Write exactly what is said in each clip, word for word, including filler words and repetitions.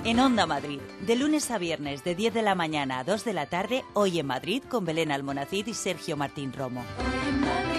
En Onda Madrid, de lunes a viernes de diez de la mañana a dos de la tarde, Hoy en Madrid con Belén Almonacid y Sergio Martín Romo. Hoy en Madrid.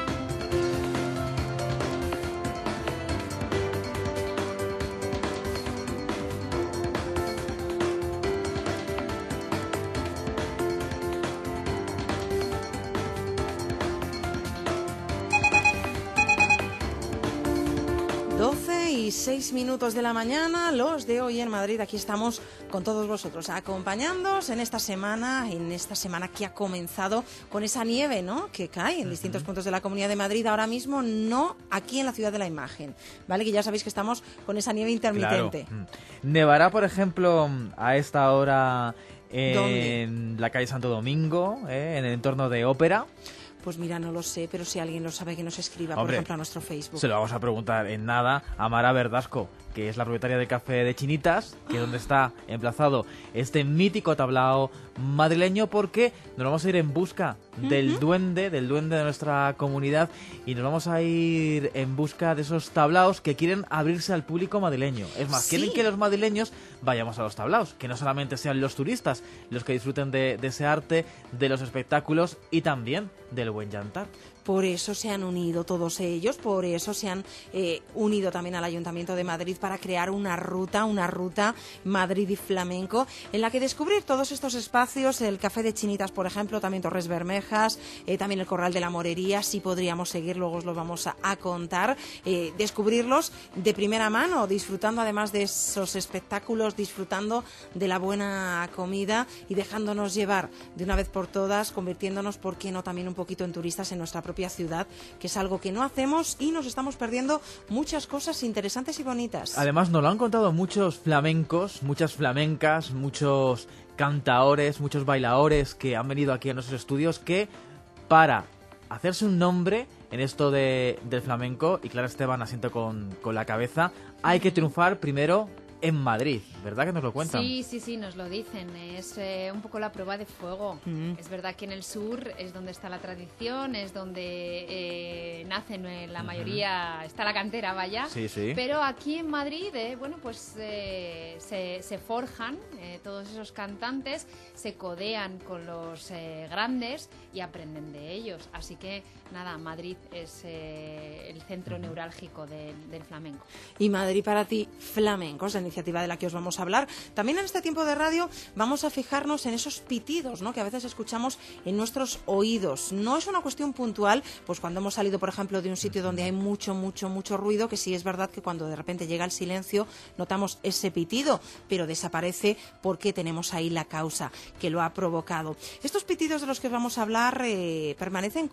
doce y seis minutos de la mañana, los de Hoy en Madrid. Aquí estamos con todos vosotros, acompañándoos en esta semana, en esta semana que ha comenzado con esa nieve, ¿no?, que cae en distintos puntos de la Comunidad de Madrid. Ahora mismo no aquí en la Ciudad de la Imagen, ¿vale? Que ya sabéis que estamos con esa nieve intermitente. Claro. Nevará, por ejemplo, a esta hora en ¿Dónde? la calle Santo Domingo, ¿eh? En el entorno de Ópera. Pues mira, no lo sé, pero si alguien lo sabe, que nos escriba, Hombre, por ejemplo, a nuestro Facebook. Se lo vamos a preguntar en nada a Mara Verdasco, que es la propietaria del Café de Chinitas, que es donde está emplazado este mítico tablao madrileño, porque nos vamos a ir en busca del uh-huh. duende, del duende de nuestra comunidad, y nos vamos a ir en busca de esos tablaos que quieren abrirse al público madrileño. Es más, ¿sí? Quieren que los madrileños vayamos a los tablaos, que no solamente sean los turistas los que disfruten de, de ese arte, de los espectáculos y también del buen llantar. Por eso se han unido todos ellos, por eso se han eh, unido también al Ayuntamiento de Madrid para crear una ruta, una ruta Madrid y Flamenco, en la que descubrir todos estos espacios, el Café de Chinitas, por ejemplo, también Torres Bermejas, eh, también el Corral de la Morería, si podríamos seguir, luego os lo vamos a, a contar, eh, descubrirlos de primera mano, disfrutando además de esos espectáculos, disfrutando de la buena comida y dejándonos llevar de una vez por todas, convirtiéndonos, ¿por qué no?, también un poquito en turistas en nuestra propia ciudad, que es algo que no hacemos y nos estamos perdiendo muchas cosas interesantes y bonitas. Además, nos lo han contado muchos flamencos, muchas flamencas, muchos cantaores, muchos bailadores que han venido aquí a nuestros estudios, que para hacerse un nombre en esto de, del flamenco, y Clara Esteban asiento con, con la cabeza, hay que triunfar primero en Madrid, ¿verdad que nos lo cuentan? Sí, sí, sí, nos lo dicen. Es eh, un poco la prueba de fuego. Mm. Es verdad que en el sur es donde está la tradición, es donde eh, nacen eh, la mayoría, uh-huh. está la cantera, vaya. Sí, sí. Pero aquí en Madrid, eh, bueno, pues eh, se, se forjan eh, todos esos cantantes, se codean con los eh, grandes y aprenden de ellos. Así que, nada, Madrid es eh, el centro uh-huh. neurálgico de, del flamenco. Y Madrid para ti, flamencos, la iniciativa de la que os vamos a hablar. También en este tiempo de radio vamos a fijarnos en esos pitidos, ¿no?, que a veces escuchamos en nuestros oídos. No es una cuestión puntual, pues cuando hemos salido, por ejemplo, de un sitio donde hay mucho, mucho, mucho ruido, que sí es verdad que cuando de repente llega el silencio notamos ese pitido, pero desaparece porque tenemos ahí la causa que lo ha provocado. Estos pitidos de los que os vamos a hablar eh, permanecen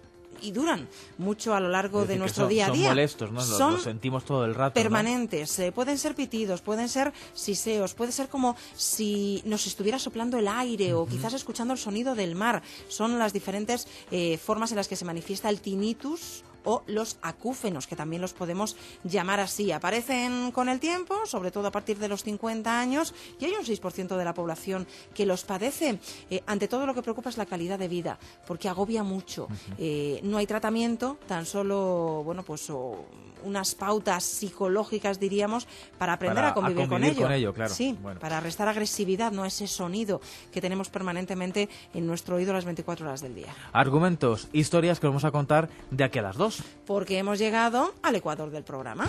y duran mucho a lo largo de nuestro son, día a día. Son molestos, ¿no? Los, los sentimos todo el rato. Permanentes. ¿no? Eh, pueden ser pitidos, pueden ser siseos, puede ser como si nos estuviera soplando el aire uh-huh. o quizás escuchando el sonido del mar. Son las diferentes eh, formas en las que se manifiesta el tinnitus o los acúfenos, que también los podemos llamar así. Aparecen con el tiempo, sobre todo a partir de los cincuenta años, y hay un seis por ciento de la población que los padece. Eh, ante todo, lo que preocupa es la calidad de vida, porque agobia mucho. Uh-huh. Eh, no hay tratamiento, tan solo, bueno, pues o unas pautas psicológicas, diríamos, para aprender para a convivir, a convivir con ello. Con ello claro. Sí, bueno. para restar agresividad, no ese sonido que tenemos permanentemente en nuestro oído las veinticuatro horas del día. Argumentos, historias que vamos a contar de aquí a las dos. Porque hemos llegado al ecuador del programa.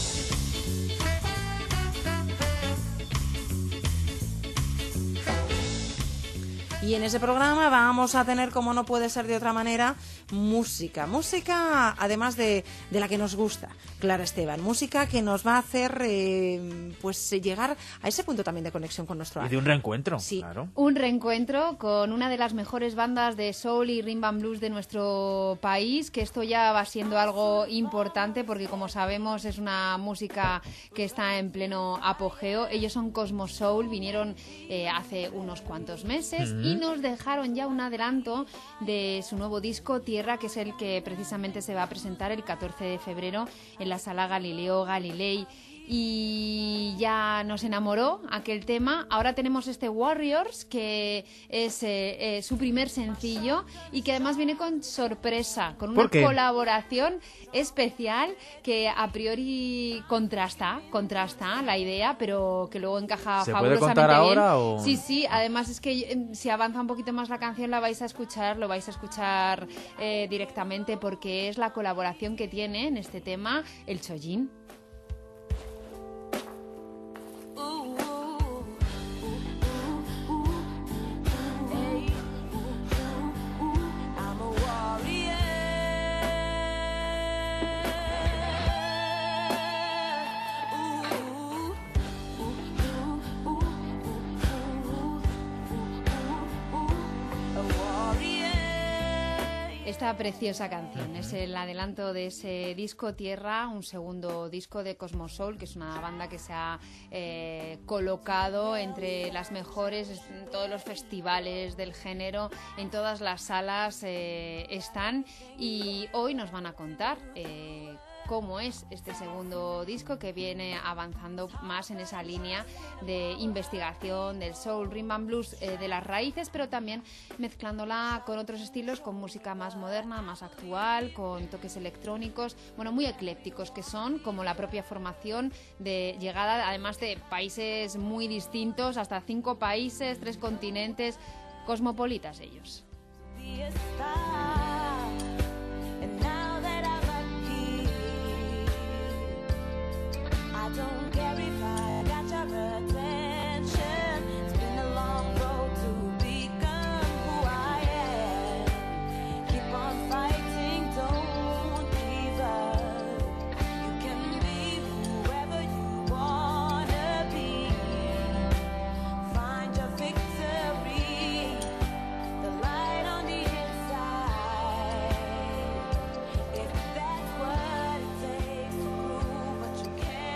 Y en ese programa vamos a tener, como no puede ser de otra manera, música. Música, además de, de la que nos gusta, Clara Esteban. Música que nos va a hacer eh, pues llegar a ese punto también de conexión con nuestro arte. Y de un reencuentro, sí. claro. Un reencuentro con una de las mejores bandas de soul y rhythm and blues de nuestro país, que esto ya va siendo algo importante porque, como sabemos, es una música que está en pleno apogeo. Ellos son Cosmos Soul, vinieron eh, hace unos cuantos meses mm-hmm. y nos dejaron ya un adelanto de su nuevo disco Tierra, que es el que precisamente se va a presentar el catorce de febrero en la Sala Galileo Galilei. y ya nos enamoró aquel tema. Ahora tenemos este Warriors, que es eh, eh, su primer sencillo y que además viene con sorpresa, con una colaboración especial que a priori contrasta, contrasta la idea, pero que luego encaja ¿Se fabulosamente puede contar bien. ahora o...? Sí, sí, además es que eh, si avanza un poquito más la canción la vais a escuchar, lo vais a escuchar eh, directamente, porque es la colaboración que tiene en este tema el Chojin. Esta preciosa canción es el adelanto de ese disco Tierra, un segundo disco de Cosmo Soul, que es una banda que se ha eh, colocado entre las mejores en todos los festivales del género, en todas las salas eh, están, y hoy nos van a contar eh, cómo es este segundo disco, que viene avanzando más en esa línea de investigación del soul, rhythm and blues, eh, de las raíces, pero también mezclándola con otros estilos, con música más moderna, más actual, con toques electrónicos, bueno, muy eclécticos que son, como la propia formación de llegada, además de países muy distintos, hasta cinco países, tres continentes, cosmopolitas ellos. Don't care if I got your attention. It's been a long road to become who I am. Keep on fighting, don't give up. You can be whoever you wanna be. Find your victory, the light on the inside. If that's what it takes to prove what you can.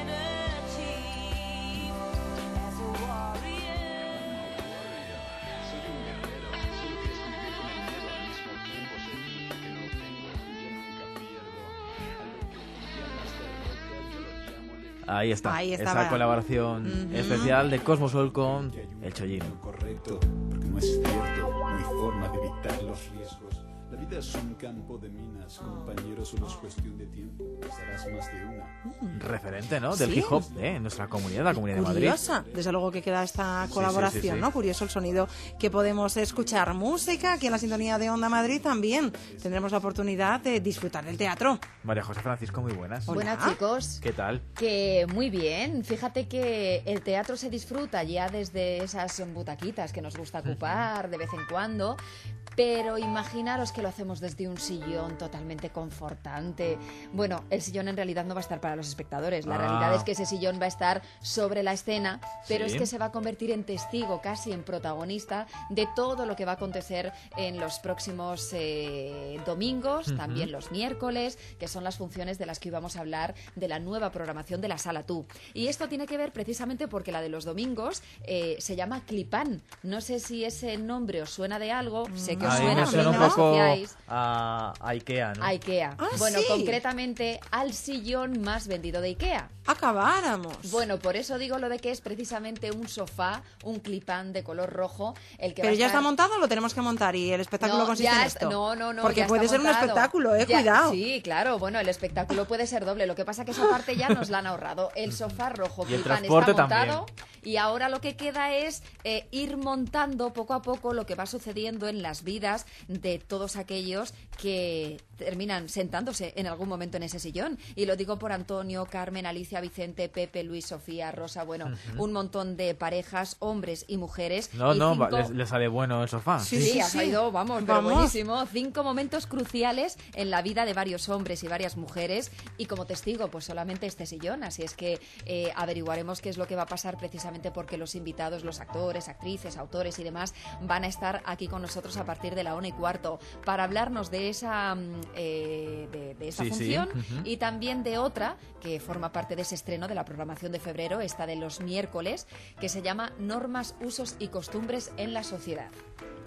Ahí está, Ahí esa estaba. colaboración Uh-huh. especial de Cosmo Soul con el Chojin. Correcto, porque no es cierto, no hay forma de evitar los riesgos. La vida es un campo de minas, compañeros, solo es cuestión de tiempo. Pasarás más de una. Referente, ¿no? Del Sí. hip hop eh, en nuestra comunidad, la Comunidad de Madrid. Curiosa, desde luego que queda esta colaboración, sí, sí, sí. ¿no? Curioso el sonido que podemos escuchar. Música, aquí en la sintonía de Onda Madrid también tendremos la oportunidad de disfrutar del teatro. María José Francisco, muy buenas. Hola. Buenas, chicos. ¿Qué tal? Que muy bien. Fíjate que el teatro se disfruta ya desde esas butaquitas que nos gusta ocupar de vez en cuando, pero imaginaros que lo hacemos desde un sillón totalmente confortante. Bueno, el sillón en realidad no va a estar para los espectadores. La Ah. realidad es que ese sillón va a estar sobre la escena, pero Sí. es que se va a convertir en testigo, casi en protagonista de todo lo que va a acontecer en los próximos eh, domingos, Ujú. también los miércoles, que son las funciones de las que íbamos a hablar de la nueva programación de la Sala Tú. Y esto tiene que ver precisamente porque la de los domingos eh, se llama Clipán. No sé si ese nombre os suena de algo, sé que os Ahí suena, me suena un pero no poco asociáis a, a Ikea, ¿no? a Ikea. Ah, bueno, sí. concretamente al sillón más vendido de Ikea. Acabáramos. Bueno, por eso digo lo de que es precisamente un sofá, un clipán de color rojo, el que Pero va a ya estar... está montado, lo tenemos que montar y el espectáculo No, consiste ya en es- esto. No, no, no. Porque ya puede está ser un montado. espectáculo, eh, Ya- cuidado. Sí, claro, bueno, el espectáculo puede ser doble. Lo que pasa que esa parte ya nos la han ahorrado. El sofá rojo Y el clipán transporte está montado. también. Y ahora lo que queda es eh, ir montando poco a poco lo que va sucediendo en las vidas de todos aquellos que terminan sentándose en algún momento en ese sillón. Y lo digo por Antonio, Carmen, Alicia, Vicente, Pepe, Luis, Sofía, Rosa, bueno, un montón de parejas, hombres y mujeres. No, y no, cinco- va- les, les sale bueno el sofá. Sí, Sí, sí, ha sí. salido, vamos, pero Vamos. buenísimo. Cinco momentos cruciales en la vida de varios hombres y varias mujeres. Y como testigo, pues solamente este sillón. Así es que eh, averiguaremos qué es lo que va a pasar precisamente porque los invitados, los actores, actrices, autores y demás van a estar aquí con nosotros a partir de la una y cuarto para hablarnos de esa, mm, eh, de, de esa Sí, sí, función ujú. y también de otra que forma parte de ese estreno de la programación de febrero, esta de los miércoles, que se llama Normas, Usos y Costumbres en la Sociedad.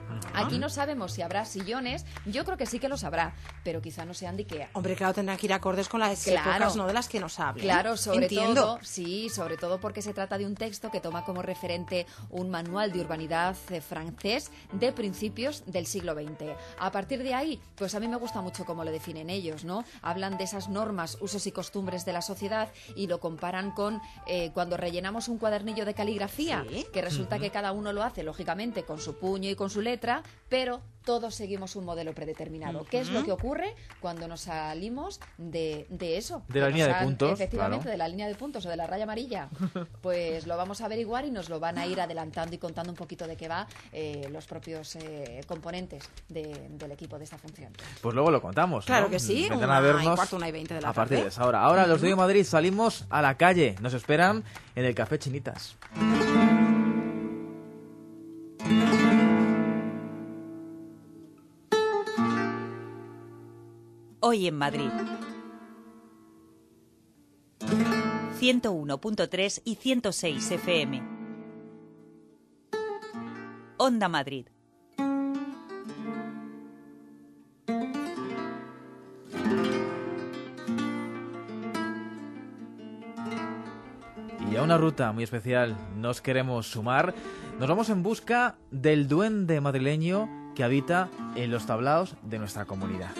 Aquí no sabemos si habrá sillones, yo creo que sí que los habrá, pero quizá no sean de Ikea. Hombre, claro, tendrán que ir acordes con las Claro. épocas, ¿no?, de las que nos hablan. Claro, sobre Entiendo. todo, sí, sobre todo porque se trata de un texto que toma como referente un manual de urbanidad eh, francés de principios del siglo veinte. A partir de ahí, pues a mí me gusta mucho cómo lo definen ellos, ¿no? Hablan de esas normas, usos y costumbres de la sociedad y lo comparan con eh, cuando rellenamos un cuadernillo de caligrafía, Sí. que resulta que cada uno lo hace, lógicamente, con su puño y con su letra, pero todos seguimos un modelo predeterminado. ¿Qué es lo que ocurre cuando nos salimos de, de eso? De la Que línea nos de han- puntos, Efectivamente, claro. de la línea de puntos o de la raya amarilla. Pues lo vamos a averiguar y nos lo van a ir adelantando y contando un poquito de qué va eh, los propios eh, componentes de- del equipo de esta función. Pues luego lo contamos. Claro ¿no? que sí, Vendrán una a y vernos cuarto, una y veinte de la a partir tarde. de esa hora. Ahora los de Madrid salimos a la calle. Nos esperan en el Café Chinitas. Hoy en Madrid. ciento uno punto tres y ciento seis F M. Onda Madrid. Y a una ruta muy especial nos queremos sumar. Nos vamos en busca del duende madrileño que habita en los tablaos de nuestra comunidad.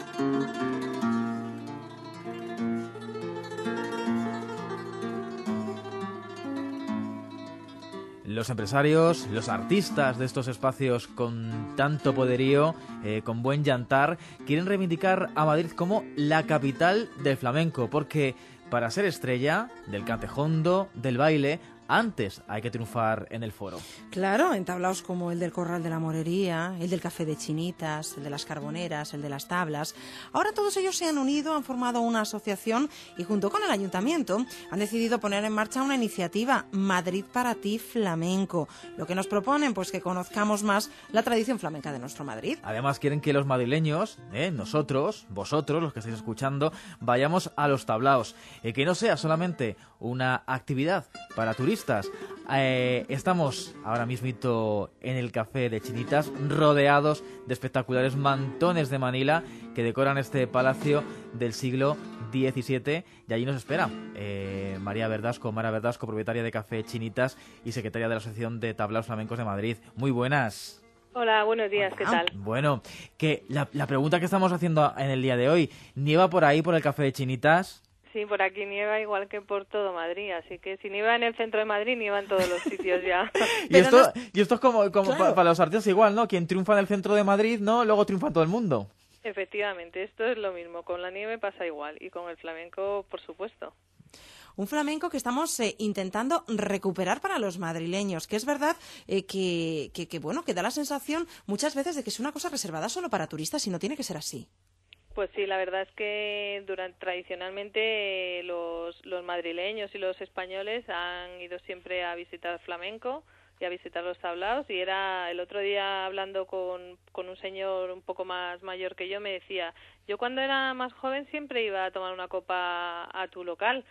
Los empresarios, los artistas de estos espacios con tanto poderío, eh, con buen llantar, quieren reivindicar a Madrid como la capital del flamenco, porque para ser estrella del cantejondo, del baile, antes hay que triunfar en el foro. Claro, en tablaos como el del Corral de la Morería, el del Café de Chinitas, el de las Carboneras, el de las Tablas. Ahora todos ellos se han unido, han formado una asociación y junto con el ayuntamiento han decidido poner en marcha una iniciativa, Madrid para ti Flamenco. Lo que nos proponen, pues que conozcamos más la tradición flamenca de nuestro Madrid. Además quieren que los madrileños, eh, nosotros, vosotros, los que estáis escuchando, vayamos a los tablaos. Eh, que no sea solamente una actividad para turistas. Eh, estamos ahora mismito en el Café de Chinitas, rodeados de espectaculares mantones de Manila que decoran este palacio del siglo diecisiete. Y allí nos espera eh, María Verdasco, Mara Verdasco, propietaria de Café Chinitas y secretaria de la Asociación de Tablaos Flamencos de Madrid. Muy buenas. Hola, buenos días, ¿qué tal? Bueno, que la, la pregunta que estamos haciendo en el día de hoy, ¿nieva por ahí, por el Café de Chinitas? Sí, por aquí nieva igual que por todo Madrid, así que si nieva en el centro de Madrid, nieva en todos los sitios ya. Y esto, no y esto es como, como Claro. pa- para los artistas igual, ¿no? Quien triunfa en el centro de Madrid, ¿no? Luego triunfa en todo el mundo. Efectivamente, esto es lo mismo, con la nieve pasa igual y con el flamenco, por supuesto. Un flamenco que estamos eh, intentando recuperar para los madrileños, que es verdad eh, que, que, que, bueno, que da la sensación muchas veces de que es una cosa reservada solo para turistas y no tiene que ser así. Pues sí, la verdad es que durante, tradicionalmente eh, los, los madrileños y los españoles han ido siempre a visitar flamenco y a visitar los tablaos, y era el otro día hablando con, con un señor un poco más mayor que yo, me decía, yo cuando era más joven siempre iba a tomar una copa a tu local,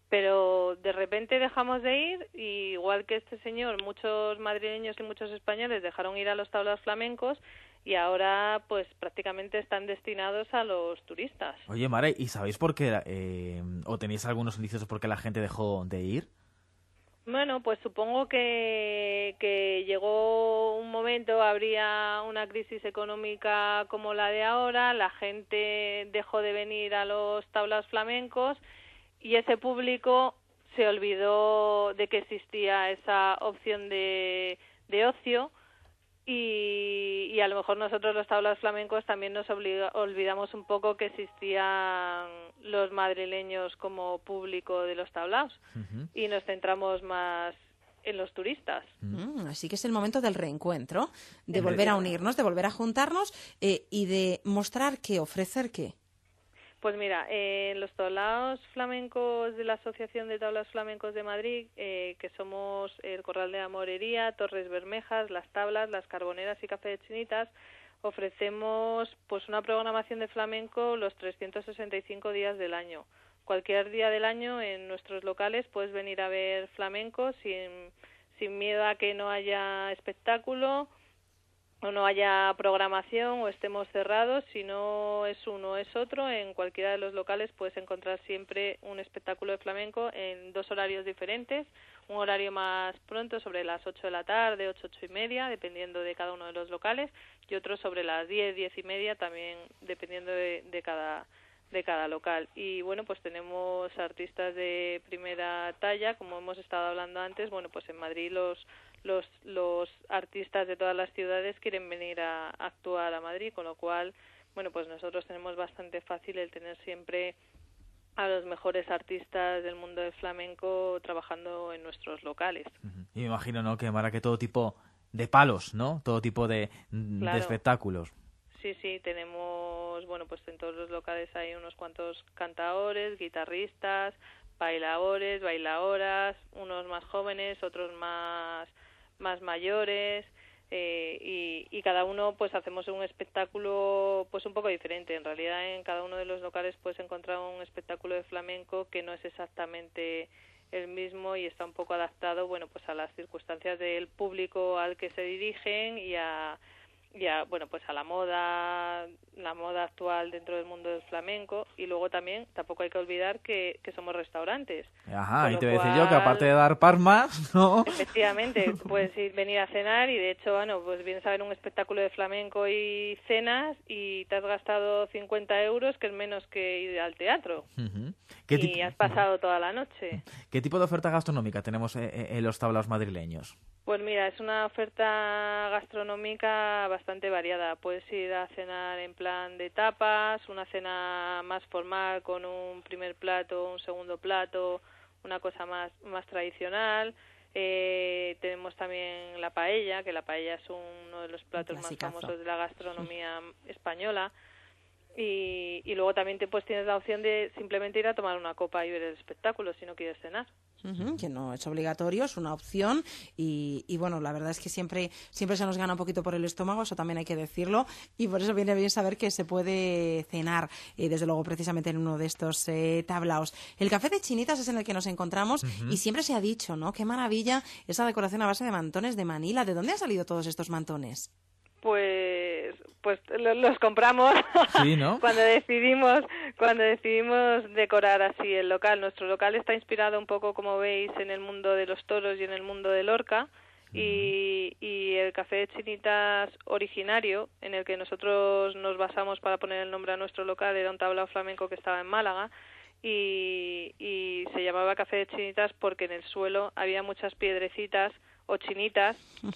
pero de repente dejamos de ir y igual que este señor, muchos madrileños y muchos españoles dejaron ir a los tablaos flamencos y ahora pues prácticamente están destinados a los turistas. Oye, Mare, ¿y sabéis por qué, eh, o tenéis algunos indicios de por qué la gente dejó de ir? Bueno, pues supongo que, que llegó un momento, habría una crisis económica como la de ahora, la gente dejó de venir a los tablaos flamencos y ese público se olvidó de que existía esa opción de, de ocio y, y a lo mejor nosotros los tablaos flamencos también nos obliga, olvidamos un poco que existían los madrileños como público de los tablaos Uh-huh. y nos centramos más en los turistas. Mm, así que es el momento del reencuentro, de En volver a realidad. unirnos, de volver a juntarnos eh, y de mostrar qué, ofrecer qué. Pues mira, eh, en los tablaos flamencos de la Asociación de Tablaos Flamencos de Madrid, eh, que somos el Corral de la Morería, Torres Bermejas, Las Tablas, Las Carboneras y Café de Chinitas, ofrecemos pues una programación de flamenco los trescientos sesenta y cinco días del año. Cualquier día del año en nuestros locales puedes venir a ver flamenco sin, sin miedo a que no haya espectáculo o no haya programación o estemos cerrados, si no es uno o es otro, en cualquiera de los locales puedes encontrar siempre un espectáculo de flamenco en dos horarios diferentes, un horario más pronto sobre las ocho de la tarde, ocho, ocho y media, dependiendo de cada uno de los locales, y otro sobre las diez, diez y media, también dependiendo de, de cada de cada local. Y bueno, pues tenemos artistas de primera talla, como hemos estado hablando antes. Bueno, pues en Madrid los los los artistas de todas las ciudades quieren venir a, a actuar a Madrid, con lo cual, bueno, pues nosotros tenemos bastante fácil el tener siempre a los mejores artistas del mundo del flamenco trabajando en nuestros locales. Uh-huh. Y me imagino, ¿no?, que Mara, que todo tipo de palos, ¿no? Todo tipo de, Claro. de espectáculos. Sí, sí, tenemos, bueno, pues en todos los locales hay unos cuantos cantaores, guitarristas, bailadores, bailadoras, unos más jóvenes, otros más más mayores, eh, y, y cada uno pues hacemos un espectáculo pues un poco diferente. En realidad en cada uno de los locales puedes encontrar un espectáculo de flamenco que no es exactamente el mismo y está un poco adaptado, bueno, pues a las circunstancias del público al que se dirigen y a y a, bueno, pues a la moda, la moda actual dentro del mundo del flamenco. Y luego también tampoco hay que olvidar que, que somos restaurantes. Ajá, Con y lo te voy a decir cual, yo que aparte de dar palmas, ¿no? efectivamente, puedes ir, venir a cenar y de hecho, bueno, pues vienes a ver un espectáculo de flamenco y cenas y te has gastado cincuenta euros, que es menos que ir al teatro. Uh-huh. ¿Qué Y tipo- has pasado toda la noche. ¿Qué tipo de oferta gastronómica tenemos eh, eh, en los tablaos madrileños? Pues mira, es una oferta gastronómica bastante variada. Puedes ir a cenar en plan de tapas, una cena más formal con un primer plato, un segundo plato, una cosa más, más tradicional. Eh, tenemos también la paella, que la paella es uno de los platos más clasicazo. famosos de la gastronomía española. Y, y luego también te, pues tienes la opción de simplemente ir a tomar una copa y ver el espectáculo si no quieres cenar. Ujú, que no es obligatorio, es una opción y, y bueno, la verdad es que siempre siempre se nos gana un poquito por el estómago, eso también hay que decirlo, y por eso viene bien saber que se puede cenar, eh, desde luego precisamente en uno de estos eh, tablaos. El Café de Chinitas es en el que nos encontramos y siempre se ha dicho, ¿no?, qué maravilla esa decoración a base de mantones de Manila. ¿De dónde han salido todos estos mantones? Pues, pues lo- los compramos Sí, ¿no? cuando decidimos, cuando decidimos decorar así el local. Nuestro local está inspirado un poco, como veis, en el mundo de los toros y en el mundo del Lorca. Y, y el Café de Chinitas originario, en el que nosotros nos basamos para poner el nombre a nuestro local, era un tablao flamenco que estaba en Málaga. Y, y se llamaba Café de Chinitas porque en el suelo había muchas piedrecitas o chinitas,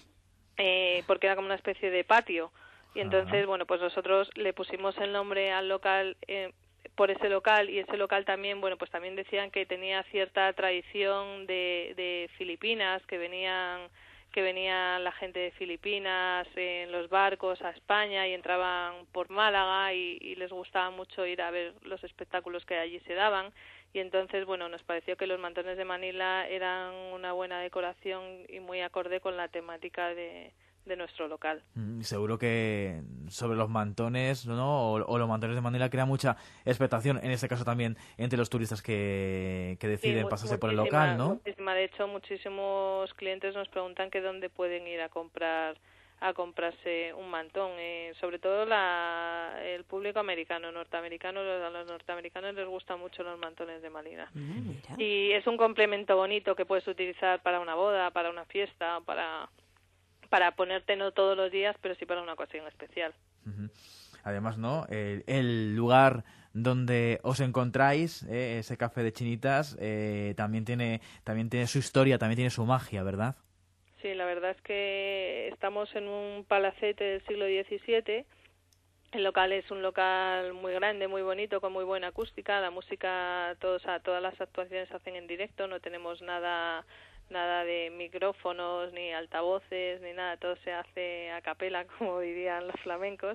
eh, porque era como una especie de patio. Y entonces, Ajá. bueno, pues nosotros le pusimos el nombre al local eh, por ese local, y ese local también, bueno, pues también decían que tenía cierta tradición de, de Filipinas, que venían que venía la gente de Filipinas en los barcos a España y entraban por Málaga y, y les gustaba mucho ir a ver los espectáculos que allí se daban. Y entonces, bueno, nos pareció que los mantones de Manila eran una buena decoración y muy acorde con la temática de, de nuestro local. Mm, Seguro que sobre los mantones, ¿no? O, o los mantones de Manila crea mucha expectación, en este caso también entre los turistas que, que deciden Sí, mu- pasarse por el muchísima- local, ¿no? muchísima. De hecho, muchísimos clientes nos preguntan que dónde pueden ir a comprar a comprarse un mantón, eh, sobre todo la, el público americano, norteamericano. A los norteamericanos les gustan mucho los mantones de Manila. Mm, mira. Y es un complemento bonito que puedes utilizar para una boda, para una fiesta, para para ponerte no todos los días, pero sí para una ocasión especial. Ujú. Además, ¿no? El, el lugar donde os encontráis, eh, ese Café de Chinitas, eh, también tiene también tiene su historia, también tiene su magia, ¿verdad? Sí, la verdad es que estamos en un palacete del siglo diecisiete. El local es un local muy grande, muy bonito, con muy buena acústica. La música, todos, a, todas las actuaciones se hacen en directo, no tenemos nada nada de micrófonos, ni altavoces, ni nada. Todo se hace a capela, como dirían los flamencos.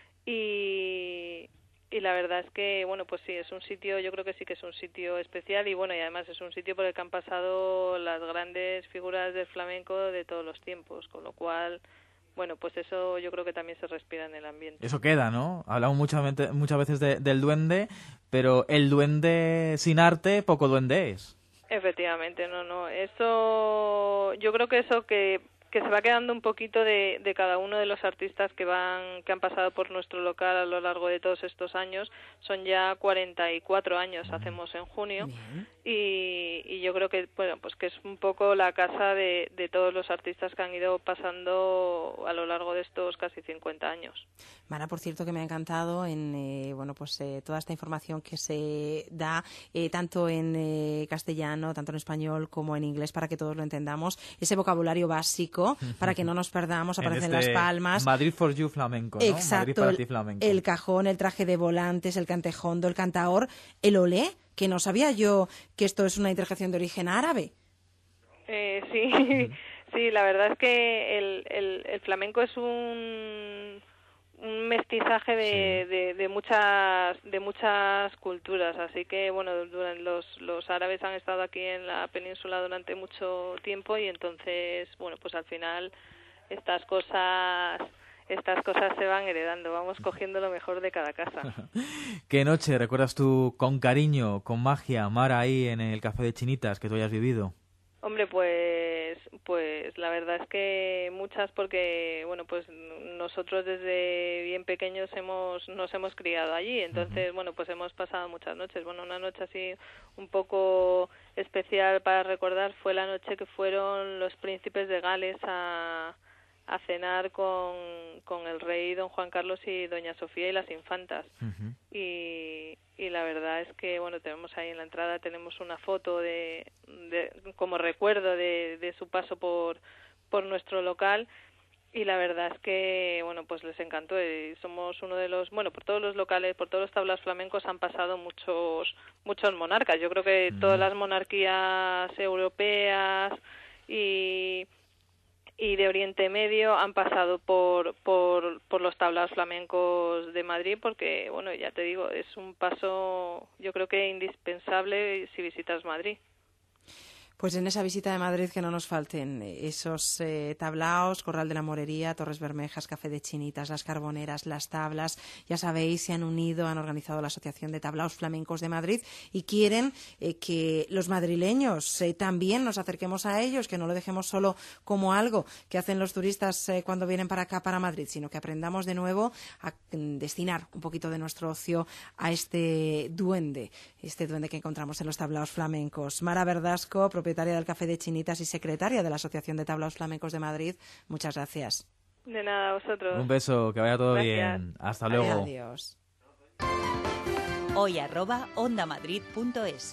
Y... Y la verdad es que, bueno, pues sí, es un sitio, yo creo que sí que es un sitio especial y bueno, y además es un sitio por el que han pasado las grandes figuras del flamenco de todos los tiempos, con lo cual, bueno, pues eso yo creo que también se respira en el ambiente. Eso queda, ¿no? Hablamos muchas, mente- muchas veces de- del duende, pero el duende sin arte, poco duende es. Efectivamente, no, no, eso, yo creo que eso que que se va quedando un poquito de, de cada uno de los artistas que van que han pasado por nuestro local a lo largo de todos estos años. Son ya cuarenta y cuatro años, hacemos en junio, y, y yo creo que bueno pues que es un poco la casa de, de todos los artistas que han ido pasando a lo largo de estos casi cincuenta años. Mara, por cierto, que me ha encantado en eh, bueno pues eh, toda esta información que se da eh, tanto en eh, castellano, tanto en español como en inglés, para que todos lo entendamos, ese vocabulario básico para que no nos perdamos. Aparecen en este las palmas. Madrid for you flamenco, ¿no? Exacto, Madrid para el, ti flamenco. el cajón, el traje de volantes, el cantejondo, el cantaor, el olé, que no sabía yo que esto es una interjección de origen árabe. Eh, sí, sí, la verdad es que el, el, el flamenco es un, un mestizaje de, sí. de, de muchas de muchas culturas, así que bueno, durante los, los árabes han estado aquí en la península durante mucho tiempo y entonces, bueno, pues al final estas cosas... Estas cosas se van heredando, vamos cogiendo lo mejor de cada casa. ¿Qué noche recuerdas tú con cariño, con magia, Mara, ahí en el Café de Chinitas que tú hayas vivido? Hombre, pues pues la verdad es que muchas, porque bueno, pues nosotros desde bien pequeños hemos nos hemos criado allí, entonces bueno, pues hemos pasado muchas noches. Bueno, una noche así un poco especial para recordar fue la noche que fueron los príncipes de Gales a a cenar con, con el rey don Juan Carlos y doña Sofía y las infantas. Uh-huh. y, y la verdad es que, bueno, tenemos ahí en la entrada, tenemos una foto de, de como recuerdo de, de su paso por, por nuestro local, y la verdad es que, bueno, pues les encantó. Y somos uno de los, bueno, por todos los locales, por todos los tablaos flamencos han pasado muchos, muchos monarcas. Yo creo que uh-huh. todas las monarquías europeas y... y de Oriente Medio han pasado por, por, por los tablaos flamencos de Madrid, porque, bueno, ya te digo, es un paso, yo creo que indispensable si visitas Madrid. Pues en esa visita de Madrid que no nos falten esos eh, tablaos, Corral de la Morería, Torres Bermejas, Café de Chinitas, Las Carboneras, Las Tablas. Ya sabéis, se han unido, han organizado la Asociación de Tablaos Flamencos de Madrid y quieren eh, que los madrileños eh, también nos acerquemos a ellos, que no lo dejemos solo como algo que hacen los turistas eh, cuando vienen para acá, para Madrid, sino que aprendamos de nuevo a mm, destinar un poquito de nuestro ocio a este duende, este duende que encontramos en los tablaos flamencos. Mara Verdasco, propietaria del Café de Chinitas y secretaria de la Asociación de Tablaos Flamencos de Madrid, muchas gracias. De nada, a vosotros. Un beso, que vaya todo Gracias. bien. Hasta luego. Adiós. Hoy arroba ondamadrid punto es.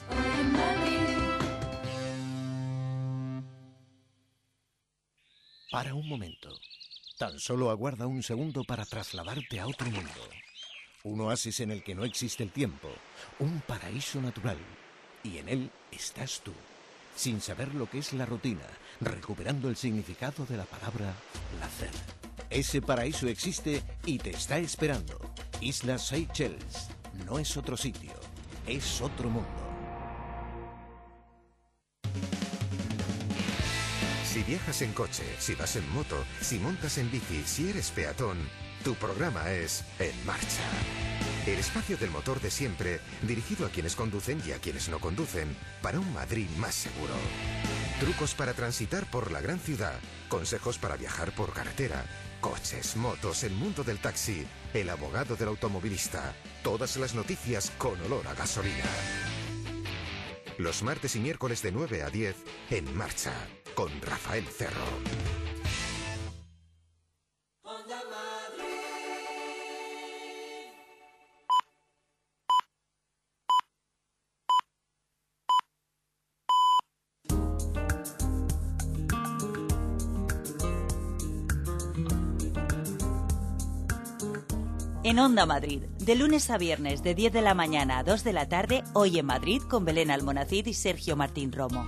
Para un momento. Tan solo aguarda un segundo para trasladarte a otro mundo. Un oasis en el que no existe el tiempo. Un paraíso natural. Y en él estás tú, sin saber lo que es la rutina, recuperando el significado de la palabra placer. Ese paraíso existe y te está esperando. Islas Seychelles. No es otro sitio, es otro mundo. Si viajas en coche, si vas en moto, si montas en bici, si eres peatón, tu programa es En Marcha. El espacio del motor de siempre, dirigido a quienes conducen y a quienes no conducen, para un Madrid más seguro. Trucos para transitar por la gran ciudad, consejos para viajar por carretera, coches, motos, el mundo del taxi, el abogado del automovilista, todas las noticias con olor a gasolina. Los martes y miércoles de nueve a diez, En Marcha, con Rafael Cerro. En Onda Madrid, de lunes a viernes de diez de la mañana a dos de la tarde, Hoy en Madrid con Belén Almonacid y Sergio Martín Romo.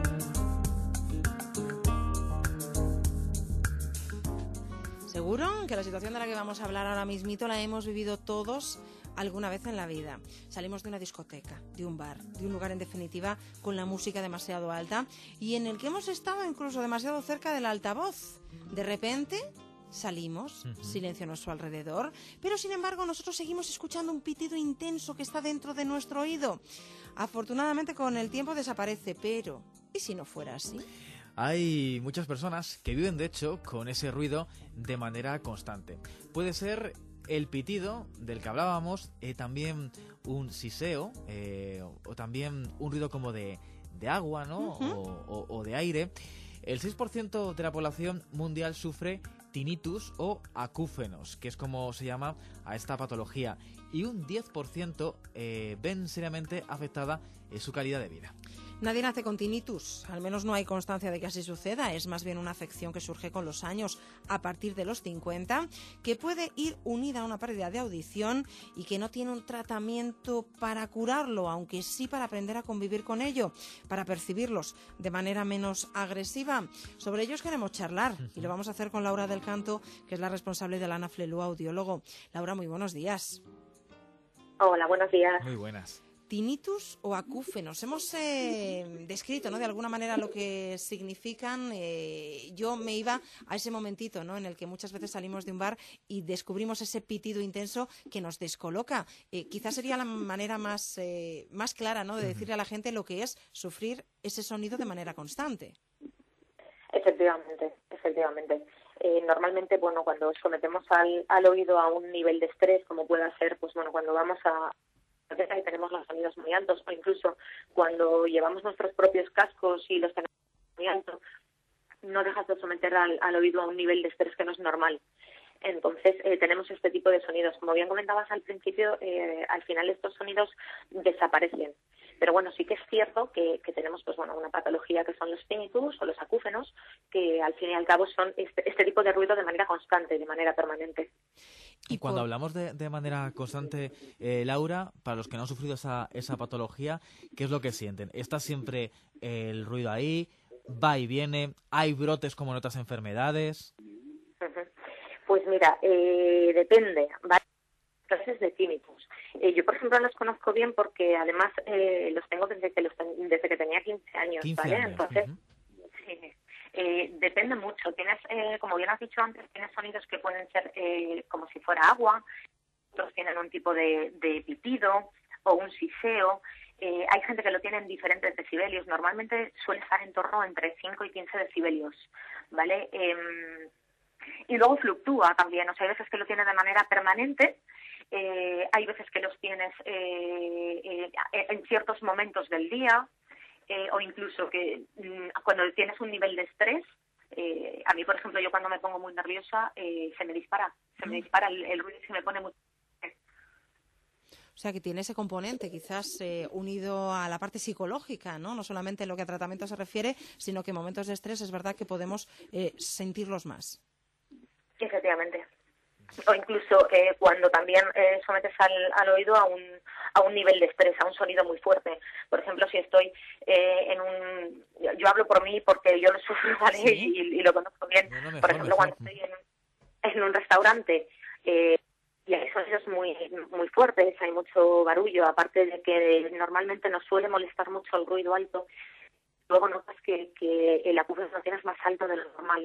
Seguro que la situación de la que vamos a hablar ahora mismito la hemos vivido todos alguna vez en la vida. Salimos de una discoteca, de un bar, de un lugar en definitiva con la música demasiado alta y en el que hemos estado incluso demasiado cerca del altavoz. De repente salimos, uh-huh. silencio a nuestro alrededor, pero sin embargo nosotros seguimos escuchando un pitido intenso que está dentro de nuestro oído. Afortunadamente con el tiempo desaparece, pero ¿y si no fuera así? Hay muchas personas que viven, de hecho, con ese ruido de manera constante. Puede ser el pitido del que hablábamos, eh, también un siseo, eh, o también un ruido como de, de agua, ¿no? Ujú. o, o- o de aire. El seis por ciento de la población mundial sufre tinnitus o acúfenos, que es como se llama a esta patología, y un diez por ciento eh, ven seriamente afectada eh, su calidad de vida. Nadie nace con tinnitus, al menos no hay constancia de que así suceda, es más bien una afección que surge con los años a partir de los cincuenta, que puede ir unida a una pérdida de audición y que no tiene un tratamiento para curarlo, aunque sí para aprender a convivir con ello, para percibirlos de manera menos agresiva. Sobre ellos queremos charlar y lo vamos a hacer con Laura del Canto, que es la responsable de la Ana Flelú, audiólogo. Laura, muy buenos días. Hola, buenos días. Muy buenas. Tinnitus o acúfenos. Hemos eh, descrito, ¿no?, de alguna manera lo que significan. Eh, yo me iba a ese momentito, ¿no?, en el que muchas veces salimos de un bar y descubrimos ese pitido intenso que nos descoloca. Eh, quizás sería la manera más, eh, más clara, ¿no?, de decirle a la gente lo que es sufrir ese sonido de manera constante. Efectivamente, efectivamente. Eh, normalmente, bueno, cuando sometemos al, al oído a un nivel de estrés, como pueda ser, pues bueno, cuando vamos a y tenemos los sonidos muy altos, o incluso cuando llevamos nuestros propios cascos y los tenemos muy altos, no dejas de someter al, al oído a un nivel de estrés que no es normal. Entonces, eh, tenemos este tipo de sonidos. Como bien comentabas al principio, eh, al final estos sonidos desaparecen. Pero bueno, sí que es cierto que, que tenemos pues bueno una patología que son los tinnitus o los acúfenos, que al fin y al cabo son este, este tipo de ruido de manera constante, de manera permanente. Y cuando hablamos de, de manera constante, eh, Laura, para los que no han sufrido esa, esa patología, ¿qué es lo que sienten? ¿Está siempre el ruido ahí? ¿Va y viene? ¿Hay brotes como en otras enfermedades? Ujú. Pues mira, eh, depende. Varias clases de tinnitus. Eh, yo, por ejemplo, los conozco bien porque además eh, los tengo desde que, los ten- desde que tenía quince años, quince ¿vale? años. Entonces, Ujú. sí. Eh, depende mucho. Tienes, eh, como bien has dicho antes, tienes sonidos que pueden ser eh, como si fuera agua, otros tienen un tipo de, de pitido o un siseo. Eh, hay gente que lo tiene en diferentes decibelios. Normalmente suele estar en torno entre cinco y quince decibelios, ¿vale? Em, y luego fluctúa también. O sea, hay veces que lo tienes de manera permanente, eh, hay veces que los tienes eh, eh, en ciertos momentos del día, eh, o incluso que mm, cuando tienes un nivel de estrés. Eh, a mí, por ejemplo, yo cuando me pongo muy nerviosa, eh, se me dispara, se me dispara el, el ruido y se me pone muy... O sea, que tiene ese componente quizás eh, unido a la parte psicológica, ¿no? No solamente en lo que a tratamiento se refiere, sino que en momentos de estrés es verdad que podemos eh, sentirlos más. Efectivamente. O incluso eh, cuando también eh, sometes al, al oído a un, a un nivel de estrés, a un sonido muy fuerte. Por ejemplo, si estoy eh, en un... Yo, yo hablo por mí porque yo lo sufro, ¿vale? Sí. Y, y lo conozco bien. Bueno, mejor, por ejemplo, mejor. cuando estoy en, en un restaurante eh, y hay sonidos muy, muy fuertes, hay mucho barullo, aparte de que normalmente nos suele molestar mucho el ruido alto, luego notas que, que el acúfeno lo tienes más alto de lo normal.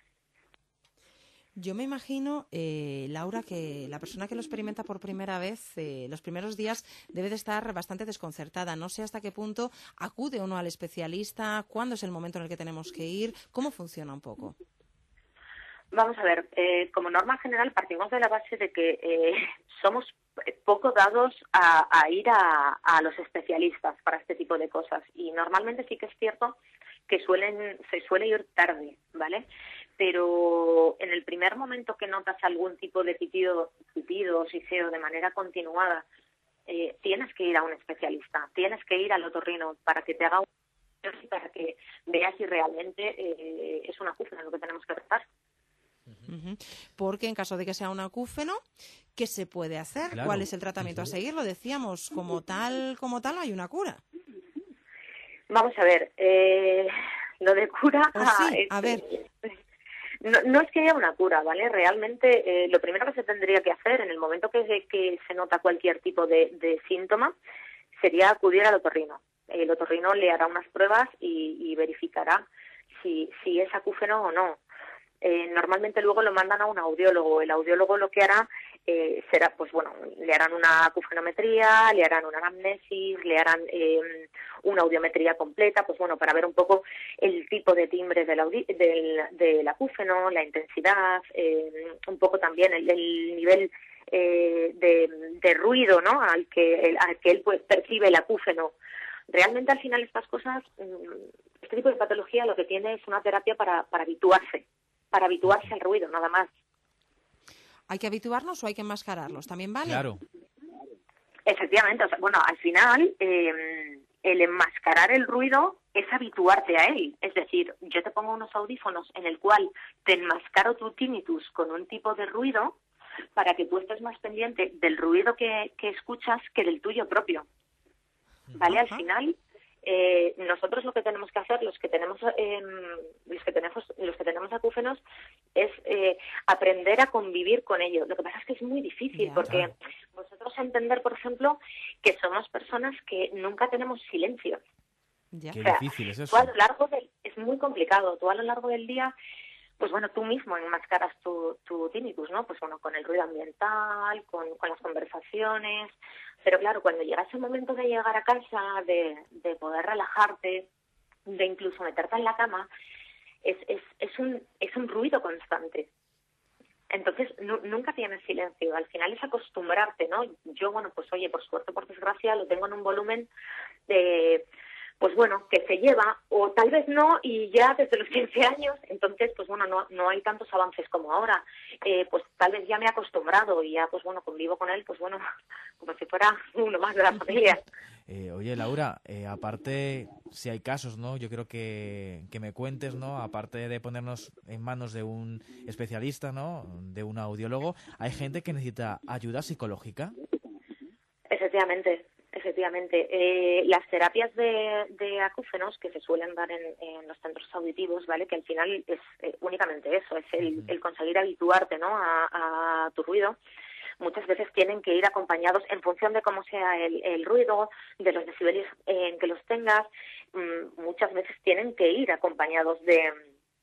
Yo me imagino, eh, Laura, que la persona que lo experimenta por primera vez, eh, los primeros días debe de estar bastante desconcertada. No sé hasta qué punto acude uno al especialista, cuándo es el momento en el que tenemos que ir, cómo funciona un poco. Vamos a ver, eh, como norma general partimos de la base de que eh, somos poco dados a, a ir a, a los especialistas para este tipo de cosas, y normalmente sí que es cierto que suelen se suele ir tarde, ¿vale? Pero en el primer momento que notas algún tipo de pitido, pitido o siseo de manera continuada, eh, tienes que ir a un especialista, tienes que ir al otorrino para que te haga un para que veas si realmente eh, es un acúfeno lo que tenemos que tratar. Ujú. Porque en caso de que sea un acúfeno, ¿qué se puede hacer? Claro. ¿Cuál es el tratamiento a seguir? Lo decíamos, como tal, como tal, no hay una cura. Vamos a ver, eh, lo de cura... O sí, es- a ver. No, no es que haya una cura, ¿vale? Realmente eh, lo primero que se tendría que hacer en el momento que, que se nota cualquier tipo de, de síntoma sería acudir al otorrino. El otorrino le hará unas pruebas y, y verificará si, si es acúfeno o no. Eh, normalmente luego lo mandan a un audiólogo. El audiólogo lo que hará eh, será, pues bueno, le harán una acufenometría, le harán una anamnesis, le harán eh, una audiometría completa, pues bueno, para ver un poco el tipo de timbre del, audi del, del acúfeno, la intensidad, eh, un poco también el, el nivel eh, de, de ruido, ¿no?, al que, el, al que él pues, percibe el acúfeno. Realmente al final estas cosas, este tipo de patología lo que tiene es una terapia para, para habituarse, para habituarse al ruido, nada más. ¿Hay que habituarnos o hay que enmascararlos? ¿También vale? Claro. Efectivamente, o sea, bueno, al final eh, el enmascarar el ruido es habituarte a él. Es decir, yo te pongo unos audífonos en el cual te enmascaro tu tinnitus con un tipo de ruido para que tú estés más pendiente del ruido que, que escuchas que del tuyo propio. ¿Vale? Al final, eh, nosotros lo que tenemos que hacer, los que tenemos eh, los que tenemos los que tenemos acúfenos, es eh, aprender a convivir con ellos. Lo que pasa es que es muy difícil, Ya. porque vosotros entender, por ejemplo, que somos personas que nunca tenemos silencio. Ya. Qué O sea, difícil es tú eso. a lo largo del, es muy complicado. Tú a lo largo del día, pues bueno, tú mismo enmascaras tu, tu tinnitus, ¿no? Pues bueno, con el ruido ambiental, con, con las conversaciones. Pero claro, cuando llega ese momento de llegar a casa, de, de poder relajarte, de incluso meterte en la cama, es, es, es, un, es un ruido constante. Entonces, nu- nunca tienes silencio. Al final es acostumbrarte, ¿no? Yo, bueno, pues oye, por suerte, por desgracia, lo tengo en un volumen de, pues bueno, que se lleva, o tal vez no, y ya desde los quince años, entonces, pues bueno, no, no hay tantos avances como ahora. Eh, pues tal vez ya me he acostumbrado y ya, pues bueno, convivo con él, pues bueno, como si fuera uno más de la familia. Eh, oye, Laura, eh, aparte, si hay casos, ¿no? Yo creo que, que me cuentes, ¿no? Aparte de ponernos en manos de un especialista, ¿no?, de un audiólogo, ¿hay gente que necesita ayuda psicológica? Efectivamente, efectivamente. Eh, las terapias de, de acúfenos que se suelen dar en, en los centros auditivos, ¿vale? Que al final es eh, únicamente eso, es el, el conseguir habituarte, ¿no?, a, a tu ruido. Muchas veces tienen que ir acompañados en función de cómo sea el, el ruido, de los decibelios en que los tengas. Mm, muchas veces tienen que ir acompañados de,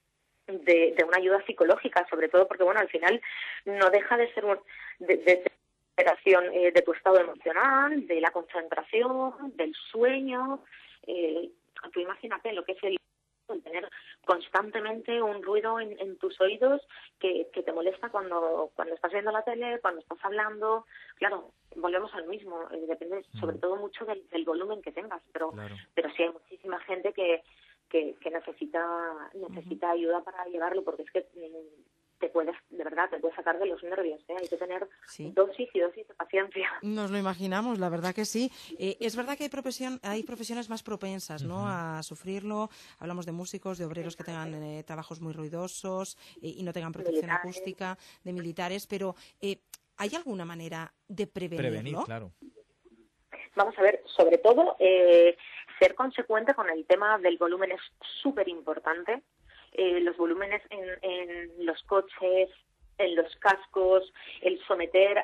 de, de una ayuda psicológica, sobre todo porque, bueno, al final no deja de ser un, de, de recuperación eh, de tu estado emocional, de la concentración, del sueño. Eh, tú imagínate lo que es el el tener constantemente un ruido en, en tus oídos que, que te molesta cuando, cuando estás viendo la tele, cuando estás hablando. Claro, volvemos al mismo, eh, depende sobre todo mucho del, del volumen que tengas, pero Claro. pero sí hay muchísima gente que, que, que necesita necesita ayuda para llevarlo, porque es que mm, te puedes, de verdad, te puedes sacar de los nervios, ¿eh? Hay que tener Sí. dosis y dosis de paciencia. Nos lo imaginamos, la verdad que sí. Eh, es verdad que hay, profesión, hay profesiones más propensas, ¿no?, Ujú. a sufrirlo. Hablamos de músicos, de obreros que tengan eh, trabajos muy ruidosos eh, y no tengan protección Militares. acústica, de militares, pero eh, ¿hay alguna manera de prevenirlo? Prevenir, claro. Vamos a ver, sobre todo, eh, ser consecuente con el tema del volumen es súper importante. Eh, los volúmenes en, en los coches, en los cascos, el someter a,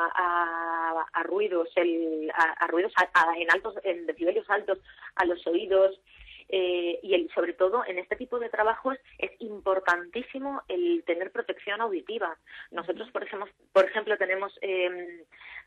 a, a ruidos, el, a, a ruidos a, a- en altos, en decibelios altos a los oídos. Eh, y el, sobre todo en este tipo de trabajos es importantísimo el tener protección auditiva. Nosotros, por ejemplo, por ejemplo tenemos eh,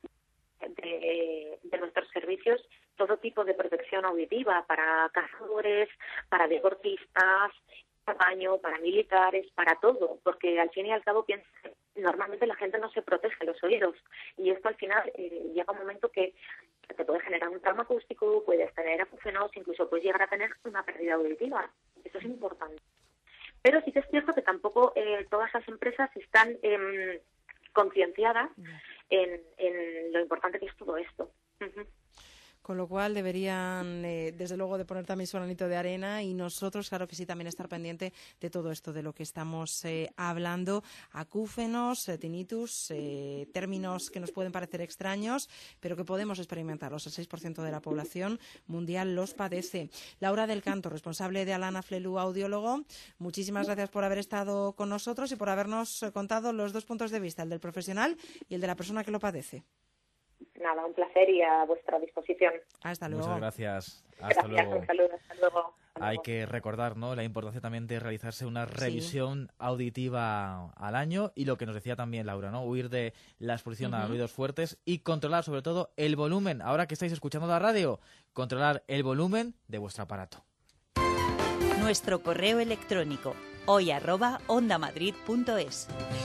de, de nuestros servicios todo tipo de protección auditiva para cazadores, para deportistas, para baño, para militares, para todo, porque al fin y al cabo piensa que normalmente la gente no se protege los oídos y esto al final eh, llega un momento que te puede generar un trauma acústico, puedes tener acúfenos, incluso puedes llegar a tener una pérdida auditiva. Eso es importante. Pero sí que es cierto que tampoco eh, todas las empresas están eh, concienciadas en, en lo importante que es todo esto. Ujú. Con lo cual deberían, eh, desde luego, de poner también su granito de arena y nosotros, claro que sí, también estar pendiente de todo esto de lo que estamos eh, hablando. Acúfenos, eh, tinnitus, eh, términos que nos pueden parecer extraños, pero que podemos experimentarlos. El seis por ciento de la población mundial los padece. Laura del Canto, responsable de Alana Flelu, audiólogo, muchísimas gracias por haber estado con nosotros y por habernos eh, contado los dos puntos de vista, el del profesional y el de la persona que lo padece. Nada, un placer y a vuestra disposición. Hasta luego. Muchas gracias. Hasta Gracias, luego. un saludo, hasta luego. hay que recordar, ¿no?, la importancia también de realizarse una revisión sí. auditiva al año, y lo que nos decía también Laura, ¿no?, huir de la exposición uh-huh. a ruidos fuertes y controlar sobre todo el volumen. Ahora que estáis escuchando la radio, controlar el volumen de vuestro aparato. Nuestro correo electrónico hoy arroba ondamadrid punto es.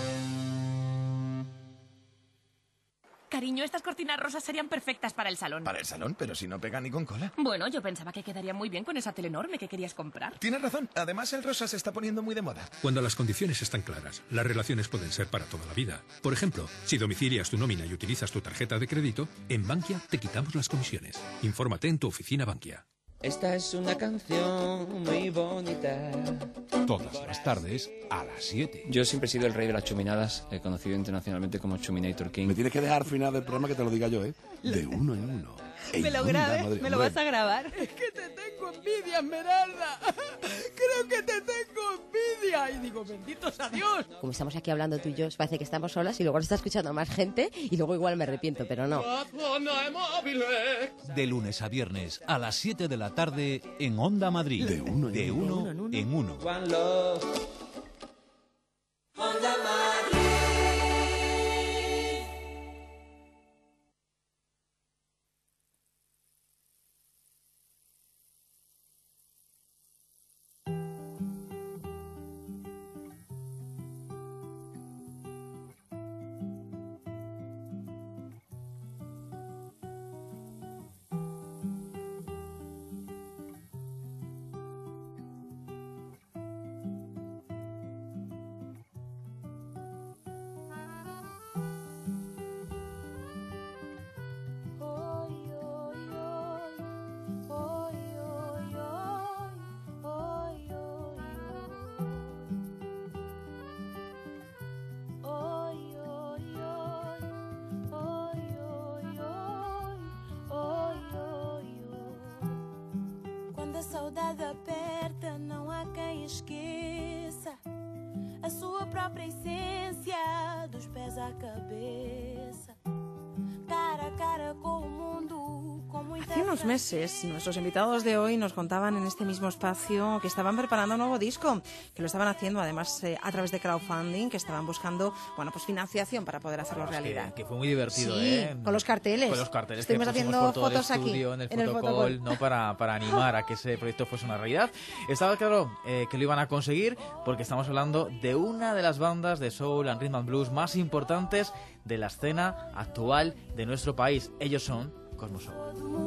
Cariño, estas cortinas rosas serían perfectas para el salón. ¿Para el salón? Pero si no pega ni con cola. Bueno, yo pensaba que quedaría muy bien con esa tele enorme que querías comprar. Tienes razón. Además, el rosa se está poniendo muy de moda. Cuando las condiciones están claras, las relaciones pueden ser para toda la vida. Por ejemplo, si domicilias tu nómina y utilizas tu tarjeta de crédito, en Bankia te quitamos las comisiones. Infórmate en tu oficina Bankia. Esta es una canción muy bonita. Todas las tardes a las siete. Yo siempre he sido el rey de las chuminadas, eh, conocido internacionalmente como Chuminator King. Me tienes que dejar al final del programa que te lo diga yo, ¿eh? De uno en uno. Me lo grabes, me lo vas a grabar. Es que te tengo envidia, Esmeralda. Creo que te tengo envidia. Y digo, benditos a Dios. Como estamos aquí hablando tú y yo, parece que estamos solas y luego nos está escuchando más gente y luego igual me arrepiento, pero no. De lunes a viernes a las siete de la tarde en Onda Madrid. De uno en de uno. uno, uno en uno. One Love. Onda Madrid. saudade aperta, não há quem esqueça a sua própria essência, dos pés à cabeça, cara a cara com o mundo, com muita Hace unos meses, nuestros invitados de hoy nos contaban en este mismo espacio que estaban preparando un nuevo disco, que lo estaban haciendo además eh, a través de crowdfunding, que estaban buscando, bueno, pues financiación para poder hacerlo Bueno, realidad. Que, que fue muy divertido, Sí, ¿eh? con los carteles. Con los carteles. Estuvimos que pusimos haciendo por todo fotos el aquí, estudio, en el en el protocolo, protocolo. ¿no? Para, para animar a que ese proyecto fuese una realidad. Estaba claro eh, que lo iban a conseguir porque estamos hablando de una de las bandas de soul and rhythm and blues más importantes de la escena actual de nuestro país. Ellos son Cosmo Soul.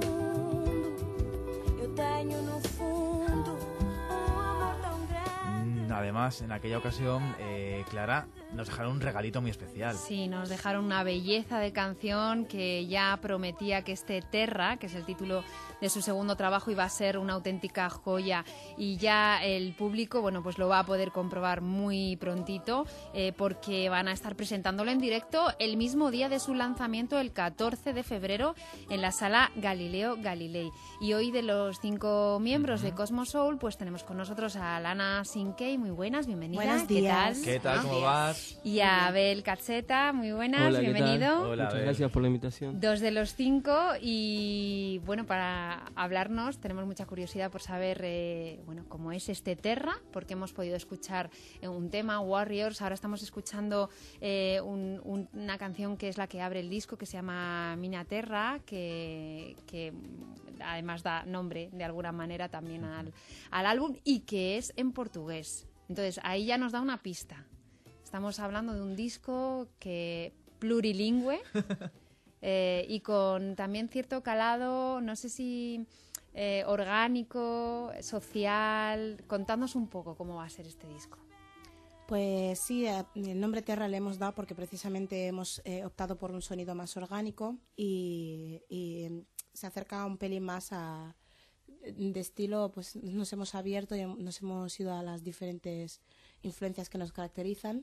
eu tenho no fundo um amor tão grande. Además, en aquella ocasión, eh, Clara, nos dejaron un regalito muy especial. Sí, nos dejaron una belleza de canción que ya prometía que este Terra, que es el título de su segundo trabajo, iba a ser una auténtica joya, y ya el público, bueno, pues lo va a poder comprobar muy prontito, eh, porque van a estar presentándolo en directo el mismo día de su lanzamiento, el catorce de febrero, en la sala Galileo Galilei. Y hoy, de los cinco miembros de Cosmo Soul, pues tenemos con nosotros a Lana Sinkey. Muy buenas, bienvenida. Buenos ¿Qué días. tal? ¿Qué tal? ¿Cómo vas? Y a Abel Cazzeta, muy buenas, Hola, ¿qué bienvenido. tal? Hola, Muchas Abel. gracias por la invitación. Dos de los cinco, y bueno, para hablarnos tenemos mucha curiosidad por saber eh, bueno, cómo es este Terra, porque hemos podido escuchar eh, un tema, Warriors. Ahora estamos escuchando eh, un- un- una canción que es la que abre el disco, que se llama Mina Terra, que, que mm, además da nombre de alguna manera también al, al álbum, y que es en portugués. Entonces ahí ya nos da una pista. Estamos hablando de un disco que plurilingüe eh, y con también cierto calado, no sé si eh, orgánico, social. Contadnos un poco cómo va a ser este disco. Pues sí, eh, el nombre Terra le hemos dado porque precisamente hemos eh, optado por un sonido más orgánico y, y, em, se acerca un pelín más a de estilo, pues nos hemos abierto y nos hemos ido a las diferentes influencias que nos caracterizan,